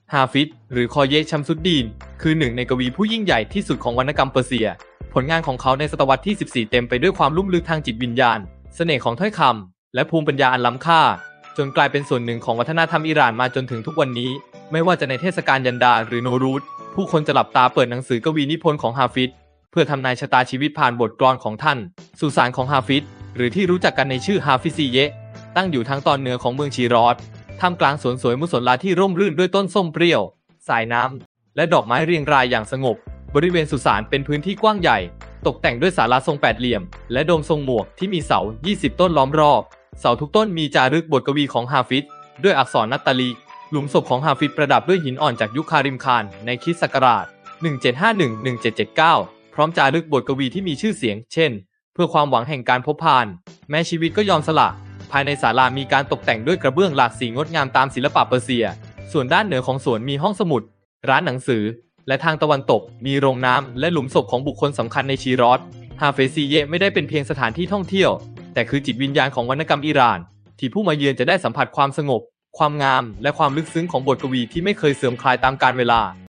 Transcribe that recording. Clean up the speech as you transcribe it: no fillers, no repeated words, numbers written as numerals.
ฮาฟิซหรือคอเยะ ชัมซุดดีนคือหนึ่งในกวีผู้ยิ่งใหญ่ที่สุดของวรรณกรรมเปอร์เซียผลงานของเขาในศตวรรษที่ 14 เต็มไปด้วยความลุ่มลึกทางจิตวิญญาณเสน่ห์ของถ้อยคำและภูมิปัญญาอันล้ำค่าจนกลายเป็นส่วนหนึ่งของวัฒนธรรมอิหร่านมาจนถึงทุกวันนี้ไม่ว่าจะในเทศกาลยันดาหรือโนรูซผู้คนจะหลับตาเปิดหนังสือกวีนิพนธ์ของฮาฟิซเพื่อทำนายชะตาชีวิตผ่านบทกลอนของท่านสุสานของฮาฟิซหรือที่รู้จักกันในชื่อฮาฟิซีเยะตั้งอยู่ทางตอนเหนือของเมืองชีรอตท่ามกลางสวนสวยมุสลาที่ร่มรื่นด้วยต้นส้มเปรี้ยวสายน้ำและดอกไม้เรียงรายอย่างสงบบริเวณสุสานเป็นพื้นที่กว้างใหญ่ตกแต่งด้วยศาลาทรงแปดเหลี่ยมและโดมทรงหมวกที่มีเสา 20 ต้นล้อมรอบเสาทุกต้นมีจารึกบทกวีของฮาฟิซด้วยอักษรนัตตาลีหลุมศพของฮาฟิซประดับด้วยหินอ่อนจากยุคคาริมคานในคริสต์ศักราช 1751-1779 พร้อมจารึกบทกวีที่มีชื่อเสียงเช่นเพื่อความหวังแห่งการพบพานแม้ชีวิตก็ยอมสละภายในศาลามีการตกแต่งด้วยกระเบื้องหลากสีงดงามตามศิลปะเปอร์เซียส่วนด้านเหนือของสวนมีห้องสมุดร้านหนังสือและทางตะวันตกมีโรงน้ำและหลุมศพของบุคคลสำคัญในชีรอตฮาเฟซีเยะไม่ได้เป็นเพียงสถานที่ท่องเที่ยวแต่คือจิตวิญญาณของวรรณกรรมอิหร่านที่ผู้มาเยือนจะได้สัมผัสความสงบความงามและความลึกซึ้งของบทกวีที่ไม่เคยเสื่อมคลายตามกาลเวลา